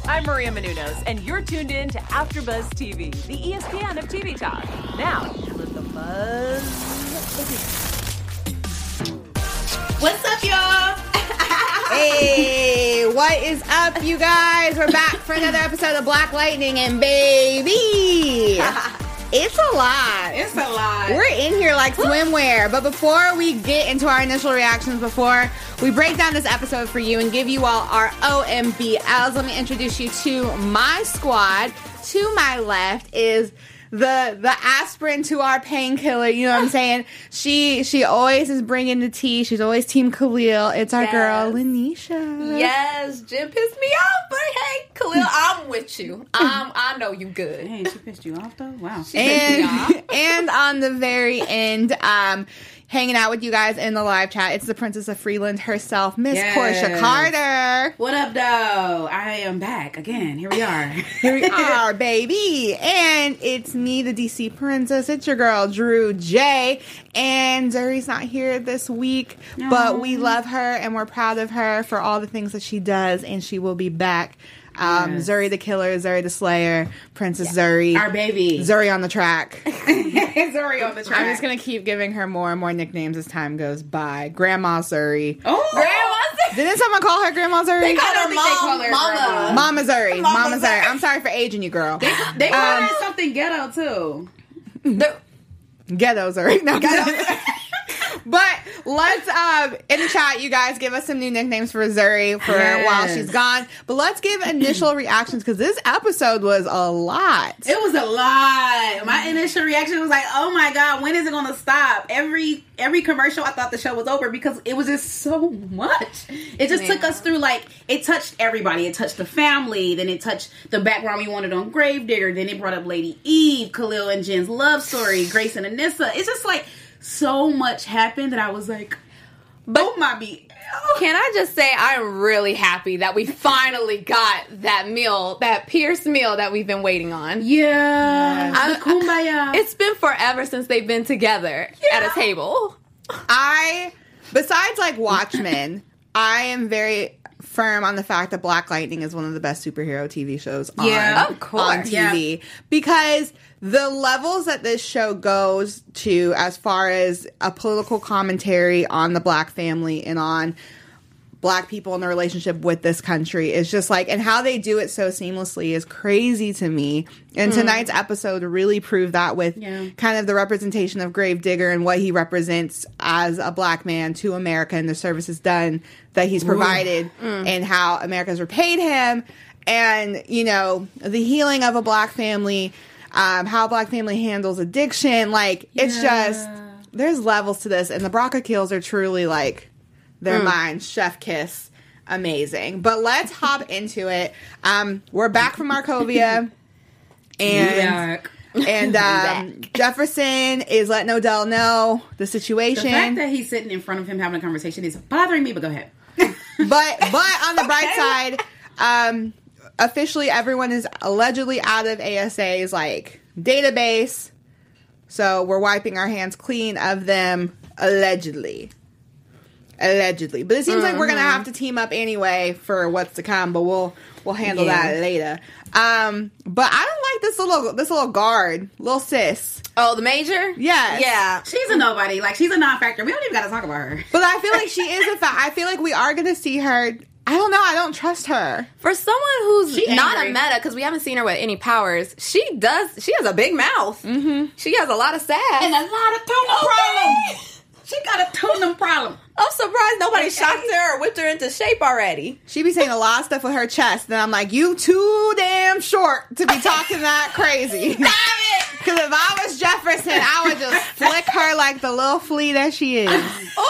I'm Maria Menounos, and you're tuned in to AfterBuzz TV, the ESPN of TV talk. Now, let the buzz begin. What's up, y'all? Hey, what is up, you guys? We're back for another episode of Black Lightning, and baby, it's a lot. It's a lot. We're in here like swimwear, but before we get into our initial reactions, before we break down this episode for you and give you all our OMBLs, let me introduce you to my squad. To my left is the aspirin to our painkiller, you know what I'm saying? She always is bringing the tea. She's always Team Khalil. It's our girl, Lanisha. Yes, Jim pissed me off, but hey, Khalil, I'm with you. I know you good. Hey, she pissed you off, though? Wow. She pissed me off. And on the very end, hanging out with you guys in the live chat, it's the Princess of Freeland herself, Miss Portia Carter. What up, though? I am back again. Here we are. Here we are, baby. And it's me, the DC Princess. It's your girl, Drew J. And Zuri's not here this week, but we love her and we're proud of her for all the things that she does, and she will be back. Zuri the Killer, Zuri the Slayer, Princess Zuri. Our baby. Zuri on the track. Zuri on the track. I'm just going to keep giving her more and more nicknames as time goes by. Grandma Zuri. Oh, Grandma, Didn't someone call her Grandma Zuri? they call her they call her Mama. Mama Zuri. Mama Mama Zuri. Zuri. I'm sorry for aging you, girl. They call her something ghetto, too. Ghetto Zuri. No, but let's, in the chat, you guys give us some new nicknames for Zuri for while she's gone. But let's give initial reactions, because this episode was a lot. It was a lot. My initial reaction was like, oh my God, when is it going to stop? Every commercial, I thought the show was over because it was just so much. It just took us through, like, it touched everybody. It touched the family. Then it touched the background we wanted on Gravedigger. Then it brought up Lady Eve, Khalil and Jen's love story, Grace and Anissa. It's just like so much happened that I was like, oh my B. Can I just say I'm really happy that we finally got that meal, that Pierce meal that we've been waiting on. Yeah. The kumbaya. It's been forever since they've been together at a table. Besides like Watchmen, I am very firm on the fact that Black Lightning is one of the best superhero TV shows on TV. Because the levels that this show goes to as far as a political commentary on the Black family and on Black people in their relationship with this country is just like, and how they do it so seamlessly is crazy to me. And tonight's episode really proved that with kind of the representation of Gravedigger and what he represents as a Black man to America and the services done that he's provided and how America's repaid him, and, you know, the healing of a Black family, how a Black family handles addiction. Like, it's just, there's levels to this, and the Braca kills are truly like their minds, chef kiss, amazing. But let's hop into it. We're back from Markovia, and Jefferson is letting Odell know the situation. The fact that he's sitting in front of him having a conversation is bothering me, but go ahead. But on the bright side, officially everyone is allegedly out of ASA's like database, so we're wiping our hands clean of them allegedly. But it seems like we're gonna have to team up anyway for what's to come, but we'll handle that later. But I don't like this little guard, little sis. Oh, the major? Yes. Yeah. She's a nobody. Like, she's a non-factor. We don't even gotta talk about her. But I feel like she is a fact. I feel like we are gonna see her. I don't know. I don't trust her. For someone who's She not angry. a meta, because we haven't seen her with any powers, she has a big mouth. Mm-hmm. She has a lot of sass. And a lot of tone problem. She got a tone problem. I'm surprised nobody shocked her or whipped her into shape already. She be saying a lot of stuff with her chest, and I'm like, you too damn short to be talking that crazy. Stop it! Because if I was Jefferson, I would just flick her like the little flea that she is.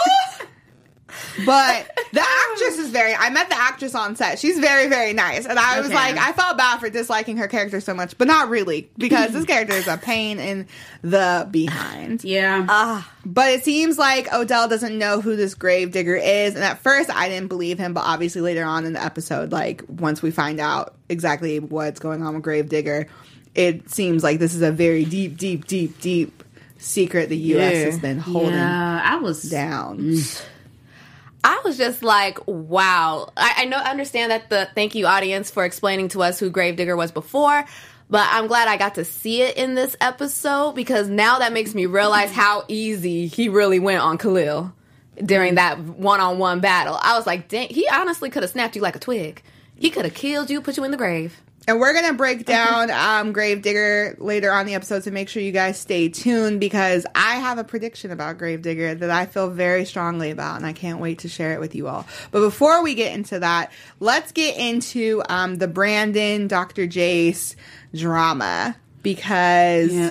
But the actress is I met the actress on set. She's very, very nice. And I was like, I felt bad for disliking her character so much, but not really, because this character is a pain in the behind. Yeah. But it seems like Odell doesn't know who this Gravedigger is. And at first I didn't believe him, but obviously later on in the episode, like once we find out exactly what's going on with Gravedigger, it seems like this is a very deep, deep, deep, deep secret the U.S. has been holding I was down. I was just like, wow. I understand that thank you, audience, for explaining to us who Gravedigger was before, but I'm glad I got to see it in this episode, because now that makes me realize how easy he really went on Khalil during that one-on-one battle. I was like, dang, he honestly could have snapped you like a twig. He could have killed you, put you in the grave. And we're going to break down Gravedigger later on the episode, so make sure you guys stay tuned, because I have a prediction about Gravedigger that I feel very strongly about, and I can't wait to share it with you all. But before we get into that, let's get into the Brandon, Dr. Jace drama, because...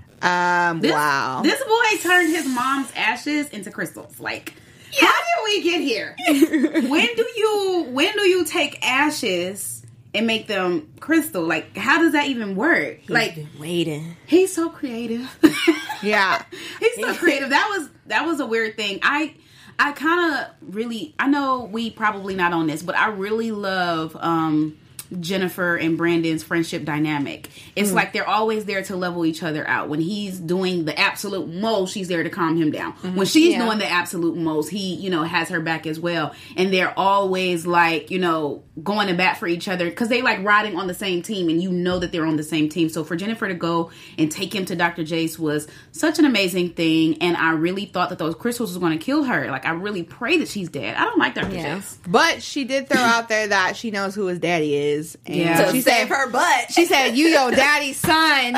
wow. This boy turned his mom's ashes into crystals. Like, how did we get here? When do you take ashes and make them crystal? Like, how does that even work? He's been waiting. He's so creative. Yeah. He's so creative. That was a weird thing. I kind of really, I know we probably not on this, but I really love Jennifer and Brandon's friendship dynamic. It's like they're always there to level each other out. When he's doing the absolute most, she's there to calm him down. When she's doing the absolute most, he, has her back as well. And they're always like, going to bat for each other, because they like riding on the same team, and that they're on the same team. So for Jennifer to go and take him to Dr. Jace was such an amazing thing. And I really thought that those crystals was going to kill her. Like, I really pray that she's dead. I don't like Dr. Jace. But she did throw out there that she knows who his daddy is. And she saved her butt. She said, "You your daddy's son,"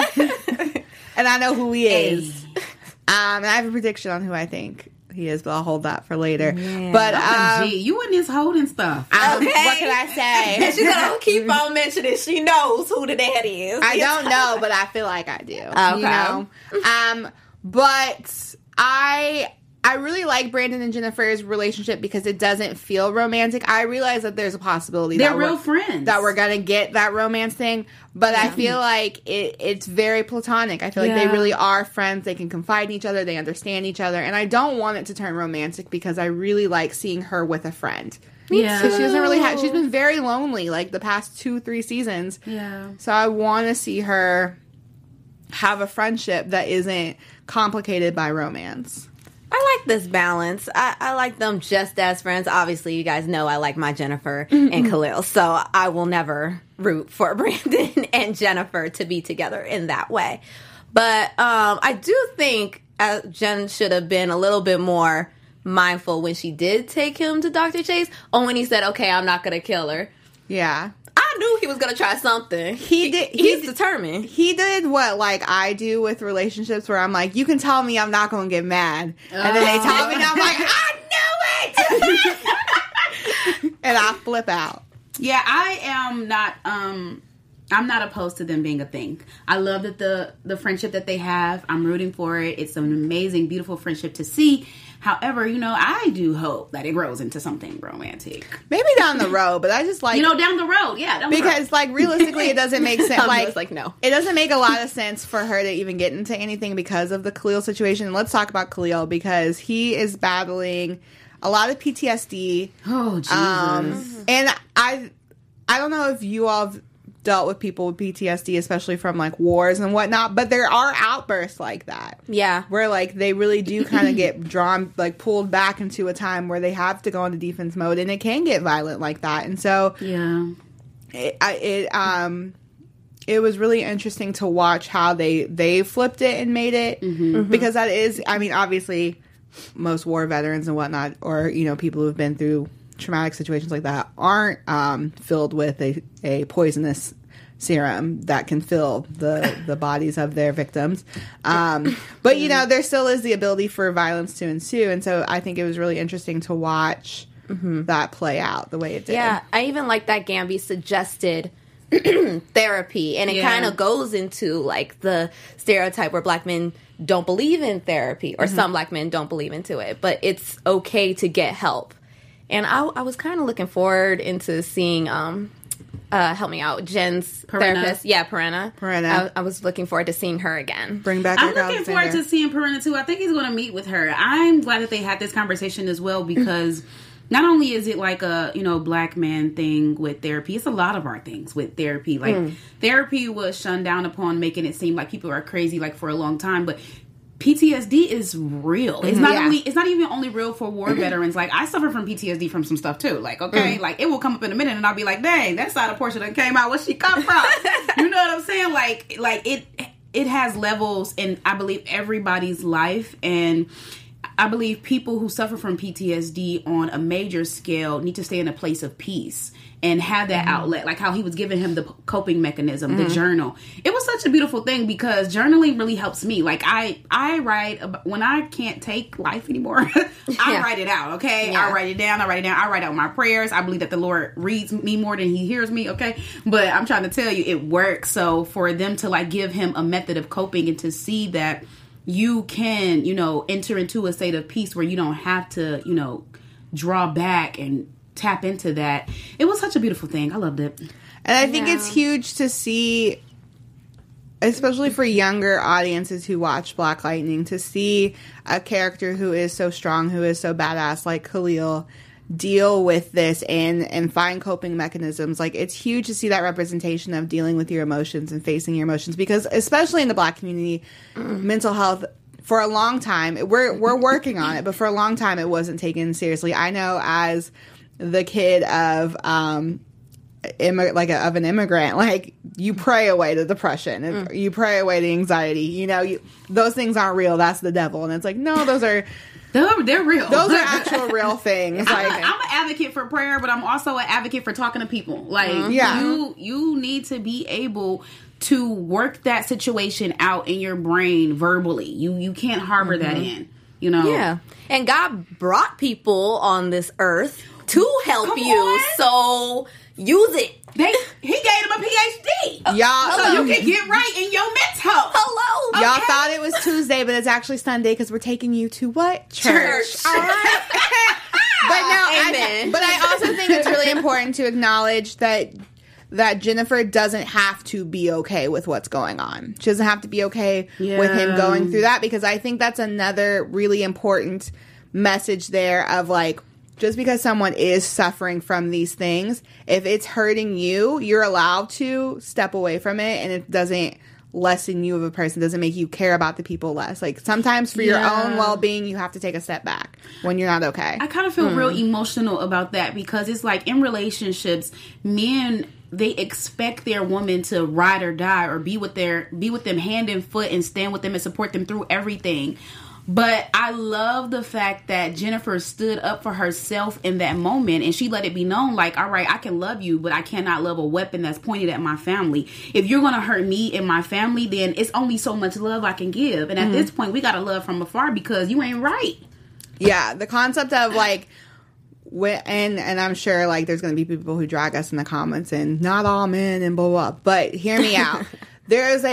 and I know who he is. And I have a prediction on who I think he is, but I'll hold that for later. Yeah. But you and this holding stuff. What can I say? She's gonna keep on mentioning she knows who the daddy is. I don't know, but I feel like I do. Okay. But I really like Brandon and Jennifer's relationship because it doesn't feel romantic. I realize that there's a possibility they're real friends, that we're gonna get that romance thing, but I feel like it's very platonic. I feel like they really are friends. They can confide in each other. They understand each other, and I don't want it to turn romantic because I really like seeing her with a friend. Yeah, because she doesn't really have. She's been very lonely like the past 2-3 seasons. Yeah, so I want to see her have a friendship that isn't complicated by romance. I like this balance. I like them just as friends. Obviously, you guys know I like my Jennifer and Khalil, so I will never root for Brandon and Jennifer to be together in that way. But I do think Jen should have been a little bit more mindful when she did take him to Dr. Jace, or when he said, "Okay, I'm not going to kill her." Yeah. I knew he was going to try something. He's determined. He did what, like, I do with relationships where I'm like, you can tell me I'm not going to get mad. And then they tell me and I'm like, I knew it! And I flip out. Yeah, I am not, I'm not opposed to them being a thing. I love that the friendship that they have. I'm rooting for it. It's an amazing, beautiful friendship to see. However, I do hope that it grows into something romantic. Maybe down the road, but I just like... down the road, yeah. Because, like, realistically, it doesn't make sense. Like, no. It doesn't make a lot of sense for her to even get into anything because of the Khalil situation. Let's talk about Khalil, because he is battling a lot of PTSD. Oh, Jesus. And I don't know if you all have dealt with people with PTSD, especially from like wars and whatnot, but there are outbursts like that. Yeah. Where like they really do kind of get drawn, like pulled back into a time where they have to go into defense mode, and it can get violent like that. And so yeah, it was really interesting to watch how they flipped it and made it, because that is, I mean, obviously most war veterans and whatnot, or people who have been through traumatic situations like that aren't filled with a poisonous serum that can fill the bodies of their victims. But there still is the ability for violence to ensue, and so I think it was really interesting to watch that play out the way it did. Yeah, I even like that Gambi suggested therapy, and it kind of goes into like the stereotype where black men don't believe in therapy, or some black men don't believe into it, but it's okay to get help. And I was kind of looking forward into seeing, help me out, Jen's therapist. Yeah, Perena. I was looking forward to seeing her again. Bring back I'm looking forward to seeing Perena, too. I think he's going to meet with her. I'm glad that they had this conversation as well, because not only is it like a, black man thing with therapy, it's a lot of our things with therapy. Like, therapy was shunned down upon, making it seem like people are crazy, like, for a long time, but PTSD is real. It's not even only real for war veterans. Like, I suffer from PTSD from some stuff too. Like, okay, like it will come up in a minute and I'll be like, dang, that side of Portia that came out, where she come from? You know what I'm saying? Like it has levels in, I believe, everybody's life. And I believe people who suffer from PTSD on a major scale need to stay in a place of peace and have that outlet, like how he was giving him the coping mechanism, the journal. It was such a beautiful thing because journaling really helps me. Like, I write when I can't take life anymore. I write it out, okay? I write it down. I write out my prayers. I believe that the Lord reads me more than he hears me, okay? But I'm trying to tell you, it works. So for them to like give him a method of coping and to see that you can, enter into a state of peace where you don't have to, draw back and tap into that. It was such a beautiful thing. I loved it. And I think it's huge to see, especially for younger audiences who watch Black Lightning, to see a character who is so strong, who is so badass, like Khalil, deal with this and find coping mechanisms. Like, it's huge to see that representation of dealing with your emotions and facing your emotions, because especially in the Black community, mental health, for a long time, we're working on it, but for a long time it wasn't taken seriously. I know as the kid of an immigrant, like, you pray away the depression, you pray away the anxiety. Those things aren't real. That's the devil. And it's like, no, they're real. Those are actual real things. Like, I'm an advocate for prayer, but I'm also an advocate for talking to people. Like, you need to be able to work that situation out in your brain verbally. You can't harbor that in. Yeah. And God brought people on this earth to help you, so use it. He gave him a PhD. Y'all, so you can get right in your mental. Hello. Okay. Y'all thought it was Tuesday, but it's actually Sunday because we're taking you to what? Church. All right. But I also think it's really important to acknowledge that Jennifer doesn't have to be okay with what's going on. She doesn't have to be okay with him going through that, because I think that's another really important message there of, like, just because someone is suffering from these things, if it's hurting you, you're allowed to step away from it, and it doesn't lessen you of a person, doesn't make you care about the people less. Like, sometimes for your own well-being, you have to take a step back when you're not okay. I kind of feel real emotional about that, because it's like, in relationships, men, they expect their woman to ride or die or be with them hand and foot and stand with them and support them through everything. But I love the fact that Jennifer stood up for herself in that moment, and she let it be known, like, all right, I can love you, but I cannot love a weapon that's pointed at my family. If you're going to hurt me and my family, then it's only so much love I can give. And at this point, we got to love from afar, because you ain't right. Yeah, the concept of, like, and I'm sure, like, there's going to be people who drag us in the comments and not all men and blah, blah, blah. But hear me out. There is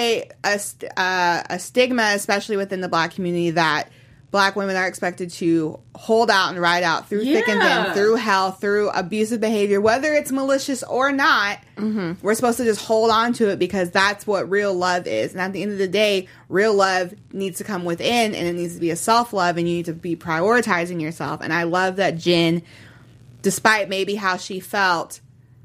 a stigma, especially within the Black community, that Black women are expected to hold out and ride out through thick and thin, through hell, through abusive behavior, whether it's malicious or not. We're supposed to just hold on to it because that's what real love is. And at the end of the day, real love needs to come within, and it needs to be a self-love, and you need to be prioritizing yourself. And I love that Jen, despite maybe how she felt,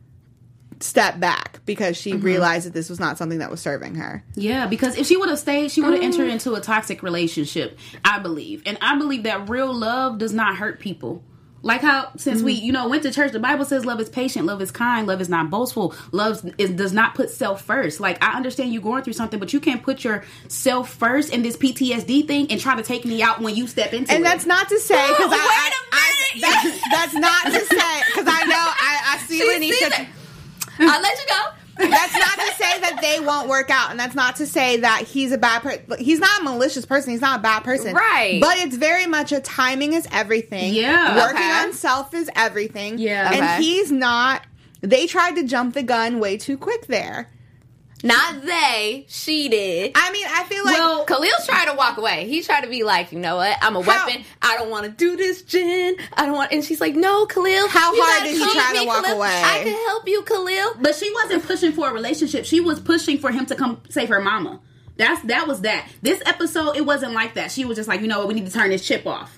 step back because she realized that this was not something that was serving her. Yeah, because if she would have stayed, she would have entered into a toxic relationship, I believe. And I believe that real love does not hurt people. Like how, since we, went to church, the Bible says love is patient, love is kind, love is not boastful, does not put self first. Like, I understand you going through something, but you can't put yourself first in this PTSD thing and try to take me out when you step into it. And that's not to say, because that's not to say, because I know, I see Lanisha. I'll let you go. That's not to say that they won't work out, and that's not to say that he's a bad person. He's not a malicious person. He's not a bad person. Right. But it's very much a timing is everything. Yeah. Working on self is everything. Yeah. And he's not. They tried to jump the gun way too quick there. Not they. She did. I mean, I feel like... Well, Khalil's trying to walk away. He tried to be like, you know what? I'm a weapon. I don't want to do this, Jen. I don't want... And she's like, no, Khalil. How hard did he try to walk Khalil. away? I can help you, Khalil. But she wasn't pushing for a relationship. She was pushing for him to come save her mama. That was that. This episode, it wasn't like that. She was just like, you know what? We need to turn this chip off.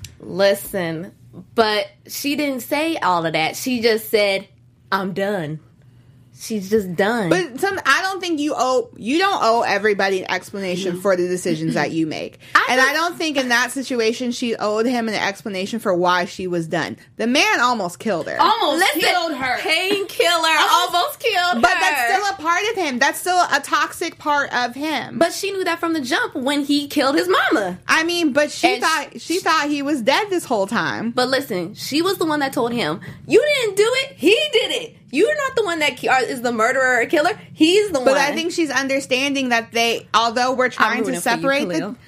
Listen, but she didn't say all of that. She just said, I'm done. she's just done. But I don't think you don't owe everybody an explanation for the decisions that you make. I don't think in that situation she owed him an explanation for why she was done. The man almost killed her. Killed her. Painkiller almost killed her. But that's still a part of him. That's still a toxic part of him. But she knew that from the jump when he killed his mama. I mean, but she thought he was dead this whole time. But listen, she was the one that told him, "You didn't do it. He did it. You're not the one that is the murderer or killer. He's the one." But I think she's understanding that although we're trying to separate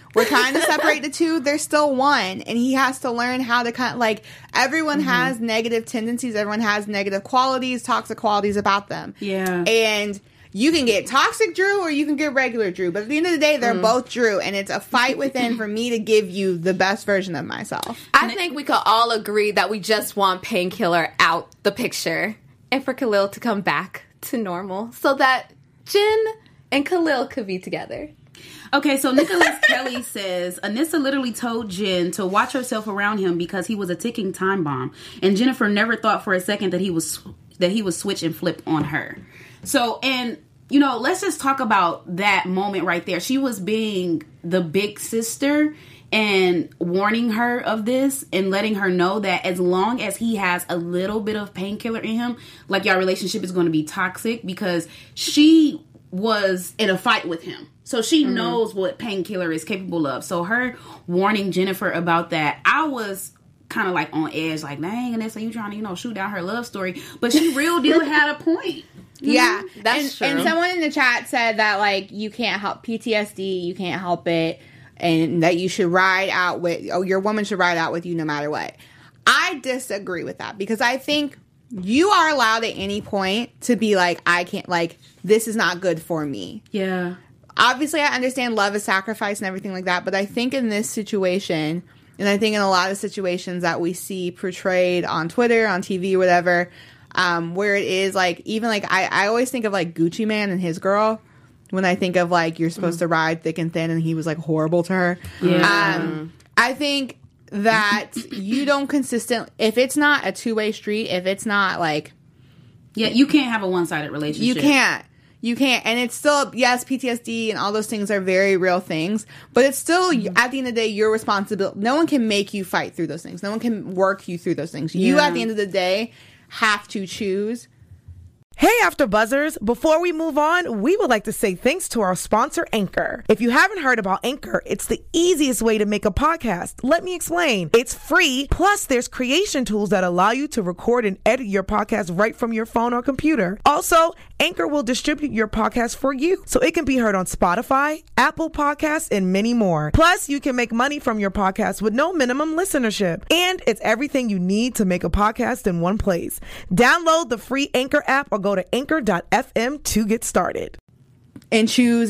the two, they're still one, and he has to learn how to kind of like everyone has negative tendencies, everyone has negative qualities, toxic qualities about them. Yeah, and you can get toxic Drew or you can get regular Drew, but at the end of the day, they're both Drew, and it's a fight within for me to give you the best version of myself. I think we could all agree that we just want Painkiller out the picture. And for Khalil to come back to normal so that Jen and Khalil could be together. Okay, so Nicholas Kelly says, Anissa literally told Jen to watch herself around him because he was a ticking time bomb. And Jennifer never thought for a second that he would switch and flip on her. So, and, let's just talk about that moment right there. She was being the big sister and warning her of this and letting her know that as long as he has a little bit of Painkiller in him, like your relationship is going to be toxic, because she was in a fight with him. So she knows what Painkiller is capable of. So her warning Jennifer about that, I was kind of like on edge, like, dang, and you trying to, shoot down her love story. But she real deal had a point. Yeah, that's true. And someone in the chat said that, like, you can't help PTSD, you can't help it, and that you should ride out with, your woman should ride out with you no matter what. I disagree with that, because I think you are allowed at any point to be like, I can't, like, this is not good for me. Yeah. Obviously, I understand love is sacrifice and everything like that, but I think in this situation, and I think in a lot of situations that we see portrayed on Twitter, on TV, whatever, where it is, like, even, like, I always think of, like, Gucci Mane and his girl, when I think of, like, you're supposed to ride thick and thin, and he was, like, horrible to her. Yeah. I think that you don't if it's not a two-way street, if it's not, like... Yeah, you can't have a one-sided relationship. You can't. And it's still, yes, PTSD and all those things are very real things, but it's still, at the end of the day, your responsibility. No one can make you fight through those things. No one can work you through those things. You, at the end of the day, have to choose. Hey, After Buzzers! Before we move on, we would like to say thanks to our sponsor, Anchor. If you haven't heard about Anchor, it's the easiest way to make a podcast. Let me explain. It's free, plus there's creation tools that allow you to record and edit your podcast right from your phone or computer. Also, Anchor will distribute your podcast for you, so it can be heard on Spotify, Apple Podcasts, and many more. Plus, you can make money from your podcast with no minimum listenership. And it's everything you need to make a podcast in one place. Download the free Anchor app or go to anchor.fm to get started. And choose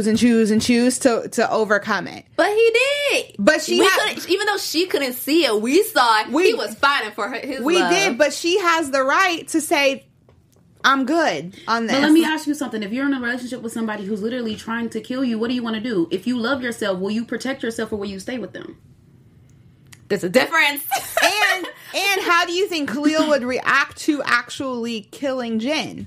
to overcome it. But he did. But even though she couldn't see it, we saw it. He was fighting for his love. We did, but she has the right to say, I'm good on this. But let me ask you something. If you're in a relationship with somebody who's literally trying to kill you, what do you want to do? If you love yourself, will you protect yourself or will you stay with them? There's a difference. And how do you think Khalil would react to actually killing Jen?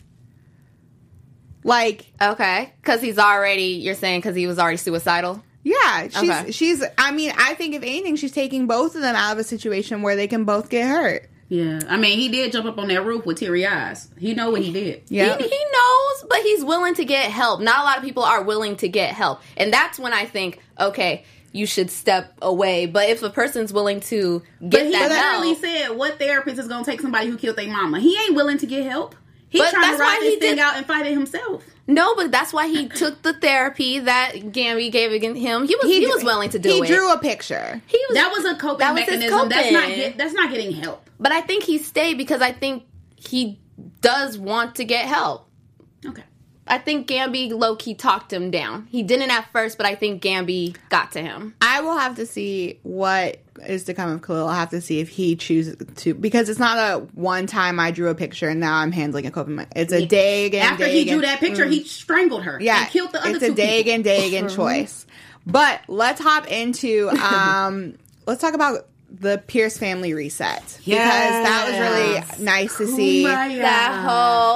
Like, okay, because you're saying because he was already suicidal? Yeah, she's, I mean, I think if anything, she's taking both of them out of a situation where they can both get hurt. Yeah, I mean, he did jump up on that roof with teary eyes. He know what he did. Yeah, he knows, but he's willing to get help. Not a lot of people are willing to get help, and that's when I think, okay, you should step away. But if a person's willing to get that help, he literally said, "What therapist is going to take somebody who killed their mama?" He ain't willing to get help. He's trying to ride this thing out and fight it himself. No, but that's why he took the therapy that Gambi gave him. He was willing to do it. He drew a picture. That was a coping mechanism. That's not getting help. But I think he stayed because I think he does want to get help. Okay. I think Gambi low-key talked him down. He didn't at first, but I think Gambi got to him. I will have to see what is to come of Khalil. I'll have to see if he chooses to, because it's not a one time I drew a picture and now I'm handling a coping mechanism. It's a day again. After he drew that picture, he strangled her. Yeah, and killed the other two people. It's a day again choice. But let's hop into let's talk about the Pierce family reset, because that was really nice to see. That whole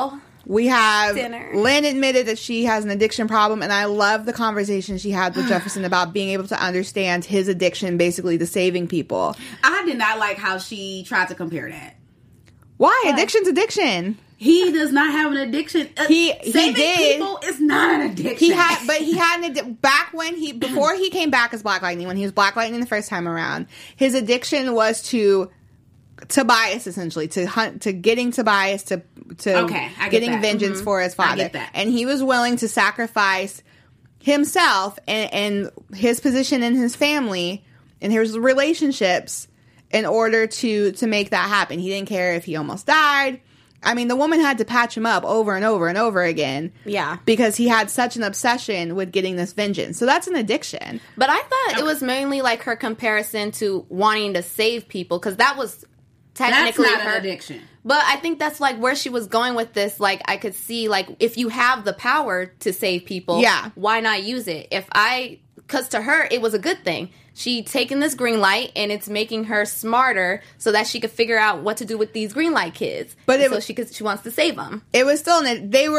We have Dinner. Lynn admitted that she has an addiction problem, and I love the conversation she had with Jefferson about being able to understand his addiction, basically to saving people. I did not like how she tried to compare that. Why? Addiction's addiction. He does not have an addiction. He Saving did. people is not an addiction. He had back when before he came back as Black Lightning, when he was Black Lightning the first time around, his addiction was to Tobias, essentially, to getting Tobias to getting vengeance for his father. I get that. And he was willing to sacrifice himself and his position in his family and his relationships in order to make that happen. He didn't care if he almost died. I mean, the woman had to patch him up over and over and over again. Yeah. Because he had such an obsession with getting this vengeance. So that's an addiction. But I thought it was mainly like her comparison to wanting to save people, because that was technically that's not her an addiction. But I think that's like where she was going with this. Like, I could see, like, if you have the power to save people, why not use it? Because to her, it was a good thing. She taken this green light, and it's making her smarter so that she could figure out what to do with these green light kids. But she wants to save them. It was still they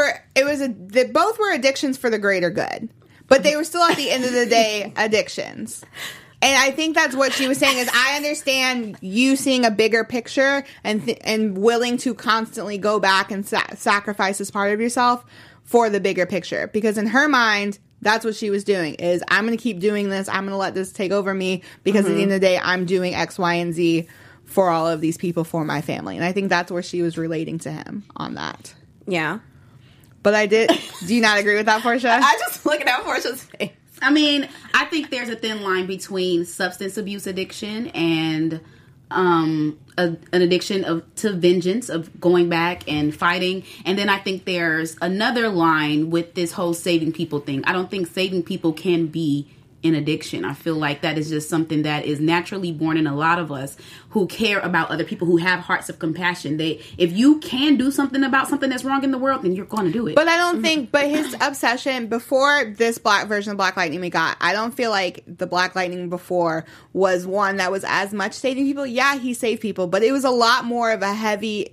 both were addictions for the greater good, but they were still at the end of the day addictions. And I think that's what she was saying is, I understand you seeing a bigger picture and willing to constantly go back and sacrifice this part of yourself for the bigger picture. Because in her mind, that's what she was doing is, I'm going to keep doing this. I'm going to let this take over me because at the end of the day, I'm doing X, Y, and Z for all of these people, for my family. And I think that's where she was relating to him on that. Yeah. But do you not agree with that, Portia? I just looking at Portia's face. I mean, I think there's a thin line between substance abuse addiction and an addiction to vengeance, of going back and fighting. And then I think there's another line with this whole saving people thing. I don't think saving people can be an addiction. I feel like that is just something that is naturally born in a lot of us who care about other people, who have hearts of compassion. If you can do something about something that's wrong in the world, then you're going to do it. But I don't think, but his obsession before this Black version of Black Lightning we got, I don't feel like the Black Lightning before was one that was as much saving people. Yeah, he saved people, but it was a lot more of a heavy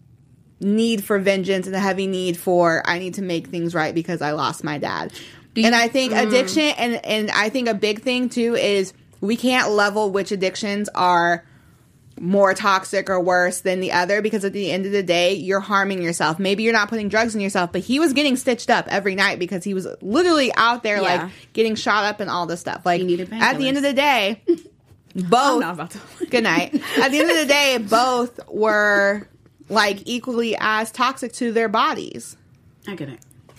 need for vengeance and a heavy need for, I need to make things right because I lost my dad. And I think addiction, and I think a big thing too is we can't level which addictions are more toxic or worse than the other, because at the end of the day, you're harming yourself. Maybe you're not putting drugs in yourself, but he was getting stitched up every night because he was literally out there like getting shot up and all this stuff. Like, at the end of the day, both. I'm not about to. Good night. At the end of the day, both were like equally as toxic to their bodies. I get it.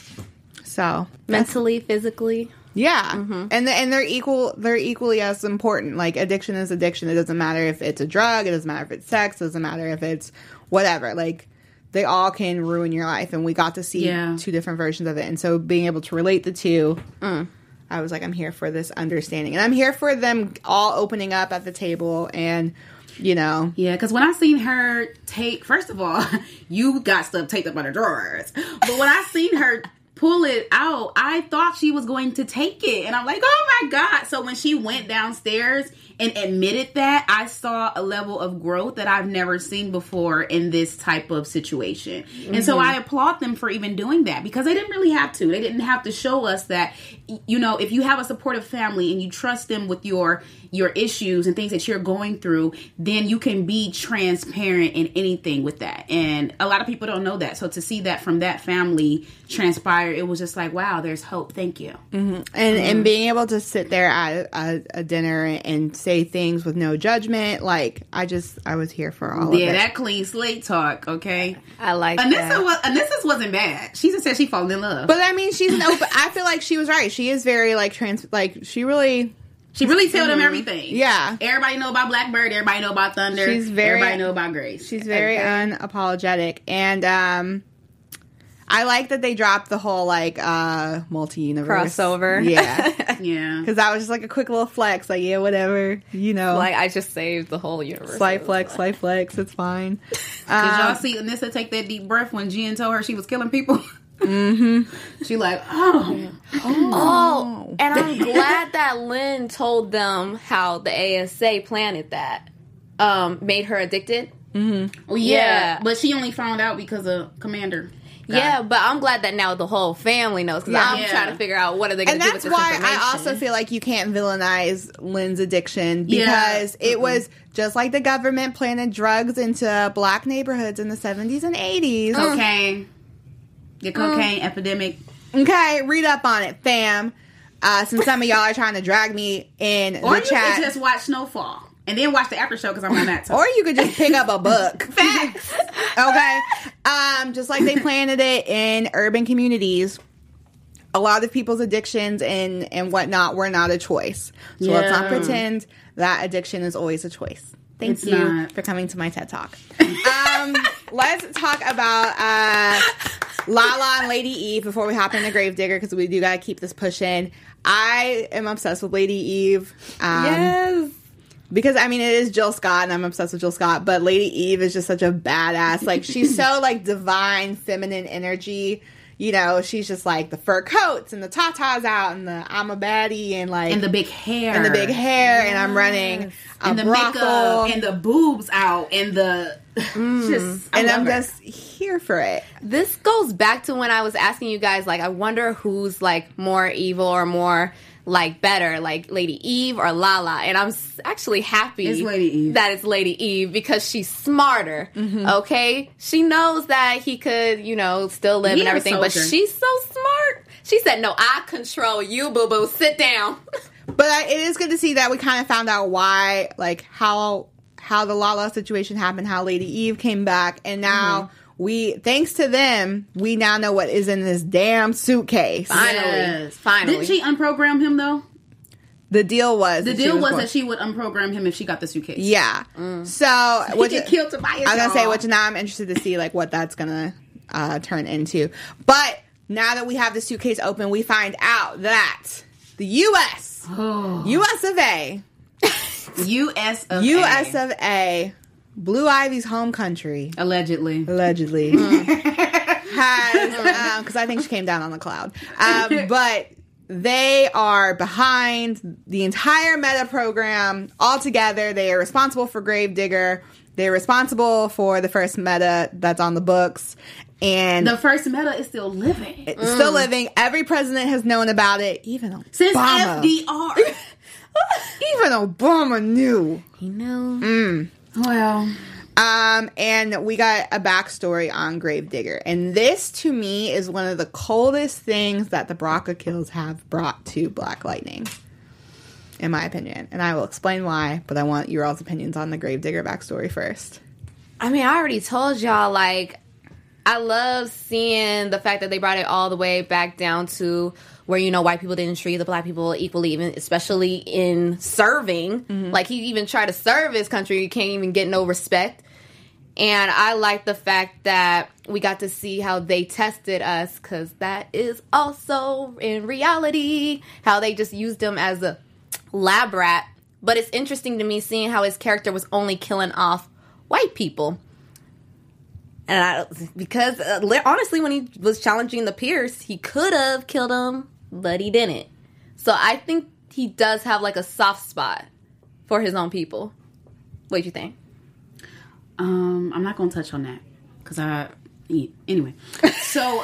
So mentally, physically, and they're equal. They're equally as important. Like, addiction is addiction. It doesn't matter if it's a drug. It doesn't matter if it's sex. It doesn't matter if it's whatever. Like, they all can ruin your life. And we got to see two different versions of it. And so being able to relate the two, I was like, I'm here for this understanding, and I'm here for them all opening up at the table and. You know. Yeah, because when I seen her first of all, you got stuff taped up on her drawers. But when I seen her pull it out, I thought she was going to take it. And I'm like, oh my God. So when she went downstairs and admitted that, I saw a level of growth that I've never seen before in this type of situation. And so I applaud them for even doing that, because they didn't really have to. They didn't have to show us that, you know, if you have a supportive family and you trust them with your issues and things that you're going through, then you can be transparent in anything with that. And a lot of people don't know that. So to see that from that family transpire, it was just like, wow, there's hope. Thank you. And being able to sit there at a dinner and say things with no judgment, like, I was here for all of it. Yeah, that clean slate talk, okay? I like Anissa's wasn't bad. She just said she fallen in love. But I mean, she's an open, I feel like she was right. She is very, like, she really told them everything. Yeah. Everybody know about Blackbird. Everybody know about Thunder. Everybody know about Grace. She's very unapologetic. And I like that they dropped the whole, like, multi-universe. Crossover. Yeah. Yeah. Because that was just, like, a quick little flex. Like, yeah, whatever. You know. Like, I just saved the whole universe. Slight flex. It's fine. Did y'all see Anissa take that deep breath when Jen told her she was killing people? Mm-hmm. She like, oh, and I'm glad that Lynn told them how the ASA planted that, made her addicted. Well, yeah, but she only found out because of Commander. Yeah, but I'm glad that now the whole family knows, because I'm trying to figure out what are they going to do with this information. And that's why I also feel like you can't villainize Lynn's addiction, because it was just like the government planted drugs into black neighborhoods in the 70s and 80s. Cocaine. The cocaine epidemic. Okay, read up on it, fam. Since some of y'all are trying to drag me in or the chat. Or you could just watch Snowfall. And then watch the after show, because I'm on that too. Or you could just pick up a book. Facts. Okay. Just like they planted it in urban communities, a lot of people's addictions and whatnot were not a choice. So let's not pretend that addiction is always a choice. Thank you for coming to my TED Talk. Let's talk about Lala and Lady Eve before we hop into Gravedigger, because we do got to keep this pushing. I am obsessed with Lady Eve. Yes. Because, I mean, it is Jill Scott, and I'm obsessed with Jill Scott, but Lady Eve is just such a badass. Like, she's so, like, divine, feminine energy. You know, she's just, like, the fur coats and the tatas out and the I'm a baddie and, like... And the big hair. And the big hair, and I'm running and the brothel. makeup, and the boobs out, and the... I'm just here for it. This goes back to when I was asking you guys, like, I wonder who's, like, more evil or more... like better, like Lady Eve or Lala, and I'm actually happy that it's Lady Eve, because she's smarter. Okay, she knows that he could, you know, still live and everything, but she's so smart. She said, "No, I control you, boo boo. Sit down." But it is good to see that we kind of found out why, like how the Lala situation happened, how Lady Eve came back, and now. Thanks to them, we now know what is in this damn suitcase. Finally. Didn't she unprogram him, though? The deal was that she would unprogram him if she got the suitcase. Yeah. So he get killed to buy it. I was gonna say, which now I'm interested to see like what that's gonna turn into. But now that we have the suitcase open, we find out that the U.S. U.S. of A. U.S. of A. Blue Ivy's home country. Allegedly. Has, because I think she came down on the cloud. But they are behind the entire meta program altogether. They are responsible for Gravedigger. They're responsible for the first meta that's on the books. And the first meta is still living. It's still living. Every president has known about it. Even Obama. Since FDR. Even Obama knew. He knew. Well, and we got a backstory on Gravedigger, and this to me is one of the coldest things that the Baraka kills have brought to Black Lightning, in my opinion. And I will explain why, but I want your all's opinions on the Gravedigger backstory first. I mean, I already told y'all, like, I love seeing the fact that they brought it all the way back down to where, you know, white people didn't treat the black people equally, even especially in serving. Like, he even tried to serve his country. You can't even get no respect. And I like the fact that we got to see how they tested us, because that is also, in reality, how they just used him as a lab rat. But it's interesting to me seeing how his character was only killing off white people. And because honestly, when he was challenging the Pierce, he could have killed him, but he didn't. So I think he does have like a soft spot for his own people. What do you think? I'm not going to touch on that because anyway. So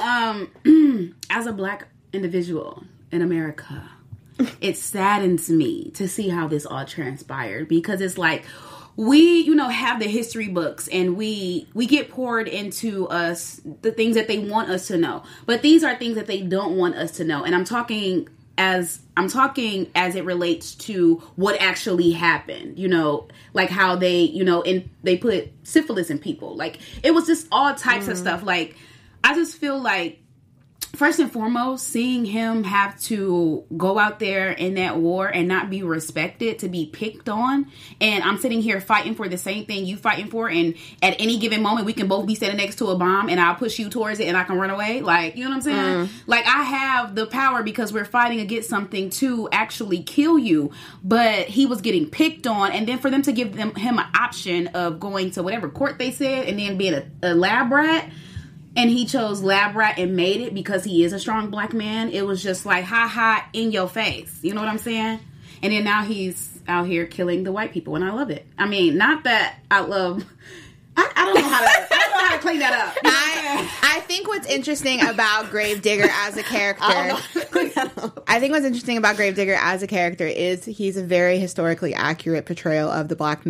as a black individual in America, it saddens me to see how this all transpired, because it's like, we, you know, have the history books, and we get poured into us the things that they want us to know. But these are things that they don't want us to know. And I'm talking as it relates to what actually happened, you know, like how they, you know, they put syphilis in people. Like, it was just all types of stuff. Like, I just feel like, first and foremost, seeing him have to go out there in that war and not be respected, to be picked on. And I'm sitting here fighting for the same thing you fighting for. And at any given moment, we can both be sitting next to a bomb and I'll push you towards it and I can run away. Like, you know what I'm saying? Like, I have the power because we're fighting against something to actually kill you. But he was getting picked on. And then for them to give him an option of going to whatever court they said and then being a lab rat. And he chose lab rat and made it because he is a strong black man. It was just like, ha, in your face. You know what I'm saying? And then now he's out here killing the white people, and I love it. I mean, not that I love I don't know how to clean that up. I think what's interesting about Gravedigger as a character, I think what's interesting about Gravedigger as a character is he's a very historically accurate portrayal of the black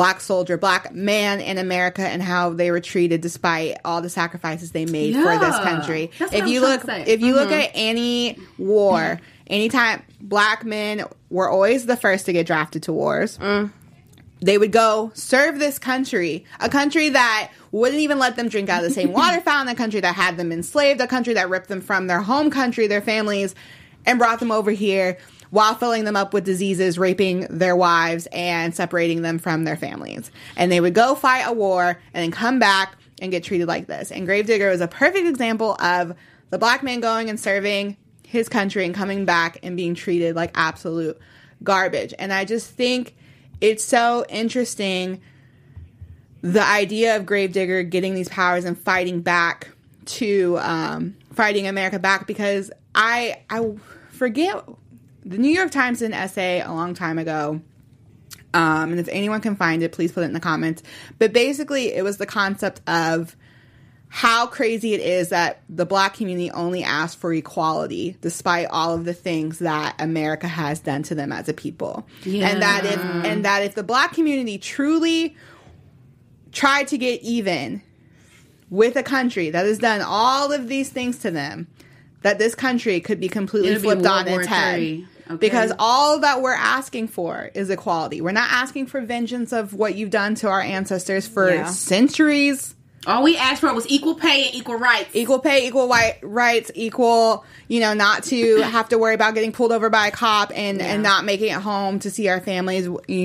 man in America and how they were treated despite all the sacrifices they made for this country. If you look at any war, anytime black men were always the first to get drafted to wars. They would go serve this country, a country that wouldn't even let them drink out of the same water fountain, a country that had them enslaved, a country that ripped them from their home country, their families, and brought them over here while filling them up with diseases, raping their wives, and separating them from their families. And they would go fight a war and then come back and get treated like this. And Gravedigger is a perfect example of the black man going and serving his country and coming back and being treated like absolute garbage. And I just think it's so interesting, the idea of Gravedigger getting these powers and fighting back to fighting America back, because I forget, the New York Times did an essay a long time ago, and if anyone can find it, please put it in the comments. But basically, it was the concept of how crazy it is that the black community only asked for equality despite all of the things that America has done to them as a people. Yeah. And that if the black community truly tried to get even with a country that has done all of these things to them, that this country could be completely flipped on its head. Okay. Because all that we're asking for is equality. We're not asking for vengeance of what you've done to our ancestors for centuries. All we asked for was equal pay and equal rights. Equal pay, equal rights, equal, not to have to worry about getting pulled over by a cop and not making it home to see our families,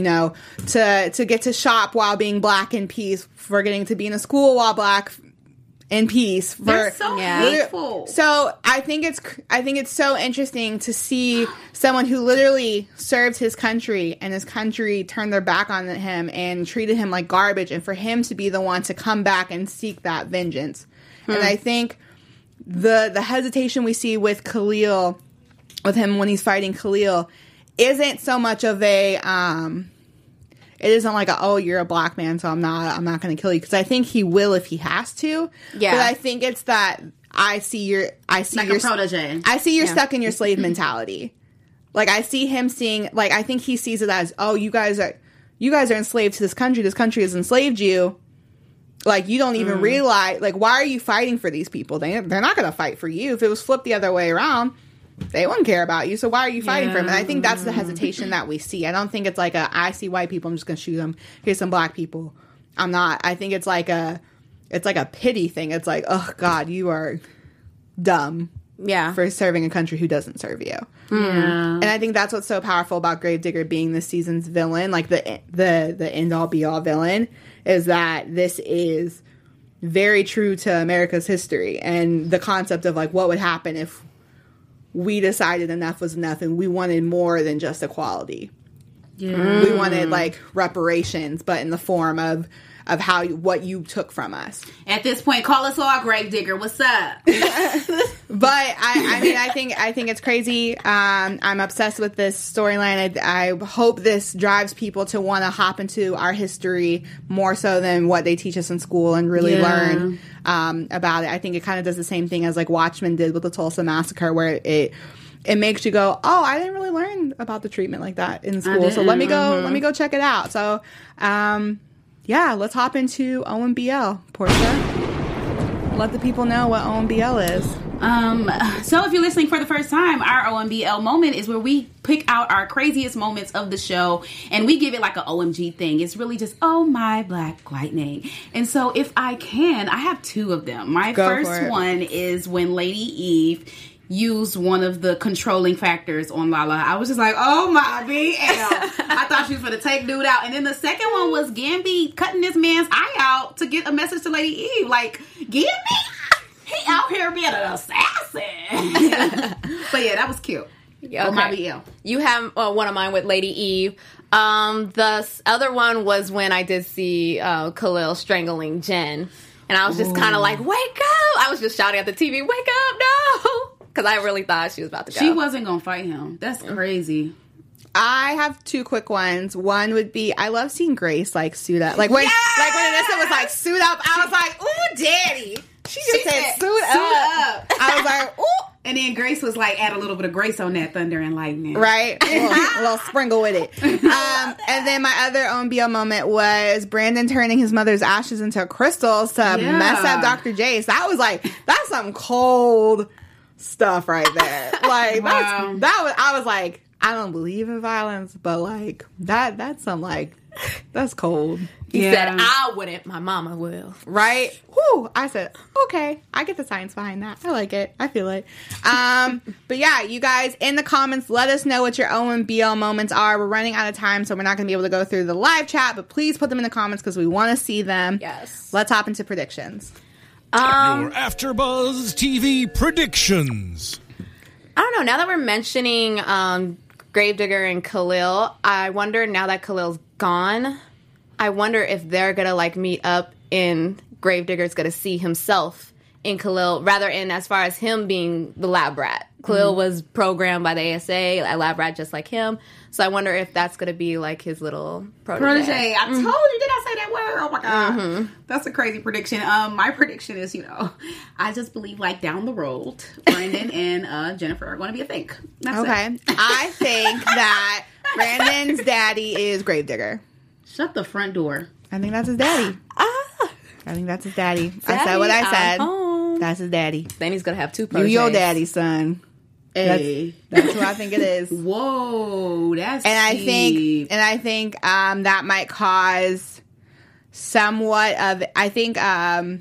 to get to shop while being black in peace, for getting to be in a school while black in peace. They're so hateful. So I think it's so interesting to see someone who literally served his country and his country turned their back on him and treated him like garbage, and for him to be the one to come back and seek that vengeance. And I think the hesitation we see with Khalil, with him when he's fighting Khalil, isn't so much of a it isn't like you're a black man, so I'm not going to kill you, because I think he will if he has to. Yeah. But I think it's that I see your protege. I see you're stuck in your slave mentality. Like, I see him seeing, like, I think he sees it as, you guys are enslaved to this country. This country has enslaved you. Like, you don't even realize, like, why are you fighting for these people? They're not going to fight for you. If it was flipped the other way around, they wouldn't care about you. So why are you fighting for them? And I think that's the hesitation that we see. I don't think it's like I see white people, I'm just going to shoot them. Here's some black people. I'm not. I think it's like a pity thing. It's like, oh God, you are dumb. Yeah. For serving a country who doesn't serve you. Yeah. And I think that's what's so powerful about Gravedigger being this season's villain, like the end all be all villain, is that this is very true to America's history and the concept of like what would happen if we decided enough was enough and we wanted more than just equality. Yeah. We wanted like reparations, but in the form of what you took from us. At this point, call us all Gravedigger. What's up? But I think it's crazy. I'm obsessed with this storyline. I hope this drives people to want to hop into our history more so than what they teach us in school and really learn about it. I think it kind of does the same thing as like Watchmen did with the Tulsa Massacre, where it makes you go, oh, I didn't really learn about the treatment like that in school. So let me go check it out. So, yeah, let's hop into OMBL, Portia. Let the people know what OMBL is. So if you're listening for the first time, our OMBL moment is where we pick out our craziest moments of the show and we give it like an OMG thing. It's really just, oh my Black Lightning. And so if I can, I have two of them. My first one is when Lady Eve used one of the controlling factors on Lala. I was just like, oh my BL. I thought she was going to take dude out. And then the second one was Gambi cutting this man's eye out to get a message to Lady Eve. Like, Gambi? He out here being an assassin. But yeah, that was cute. Okay. My BL. You have one of mine with Lady Eve. The other one was when I did see Khalil strangling Jen. And I was just kind of like, wake up. I was just shouting at the TV, wake up, no. Because I really thought she was about to go. She wasn't going to fight him. That's crazy. I have two quick ones. One would be, I love seeing Grace like suit up. Like when Anissa was like suit up, I was like, ooh, daddy. She just said suit up. I was like, ooh. And then Grace was like, add a little bit of grace on that thunder and lightning. Right. a little sprinkle with it. And then my other own BL moment was Brandon turning his mother's ashes into crystals to mess up Dr. Jace. That was like, that's some cold stuff right there. Like, I was like, I don't believe in violence, but like, that's some like, that's cold. He said, I wouldn't, my mama will. Right? Whew. I said, okay, I get the science behind that. I like it. I feel it. But yeah, you guys, in the comments, let us know what your own BL moments are. We're running out of time, so we're not going to be able to go through the live chat, but please put them in the comments because we want to see them. Yes. Let's hop into predictions. Your AfterBuzz TV predictions. I don't know. Now that we're mentioning Gravedigger and Khalil, I wonder, now that Khalil's gone, I wonder if they're going to like meet up and Gravedigger's going to see himself in Khalil, rather in as far as him being the lab rat. Khalil was programmed by the ASA, a lab rat just like him. So I wonder if that's going to be like his little protege. I told you, did I say that word? Oh my God. That's a crazy prediction. My prediction is, I just believe like down the road, Brandon and Jennifer are going to be a thing. That's okay. I think that Brandon's daddy is Gravedigger. Shut the front door. I think that's his daddy. I think that's his daddy. I said what I said. That's his daddy. Then he's going to have two proteges. You your daddy, son. Hey. That's who I think it is. Whoa, that's deep. I think that might cause somewhat of, and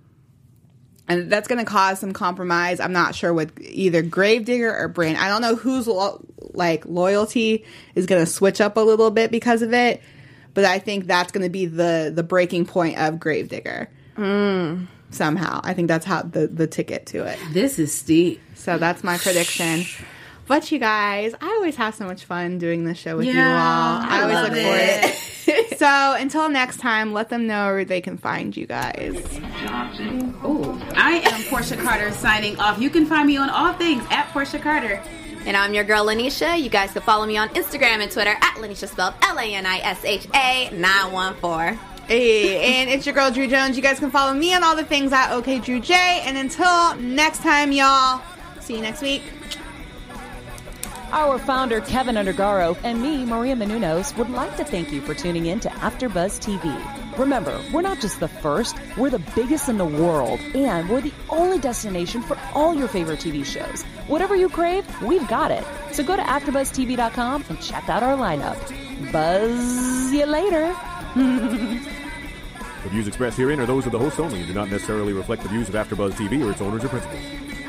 that's going to cause some compromise. I'm not sure with either Gravedigger or Brandon. I don't know whose loyalty is going to switch up a little bit because of it. But I think that's going to be the breaking point of Gravedigger. Somehow. I think that's how the ticket to it. This is steep. So that's my prediction. But you guys, I always have so much fun doing this show with you all. I always look forward to it. So until next time, let them know where they can find you guys. I am Portia Carter signing off. You can find me on all things at Portia Carter. And I'm your girl, Lanisha. You guys can follow me on Instagram and Twitter at Lanisha, spelled Lanisha 914. Hey, and it's your girl, Drew Jones. You guys can follow me on all the things at OKDrewJ. And until next time, y'all, see you next week. Our founder, Kevin Undergaro, and me, Maria Menounos, would like to thank you for tuning in to AfterBuzz TV. Remember, we're not just the first, we're the biggest in the world, and we're the only destination for all your favorite TV shows. Whatever you crave, we've got it. So go to AfterBuzzTV.com and check out our lineup. Buzz you later. The views expressed herein are those of the hosts only and do not necessarily reflect the views of AfterBuzz TV or its owners or principals.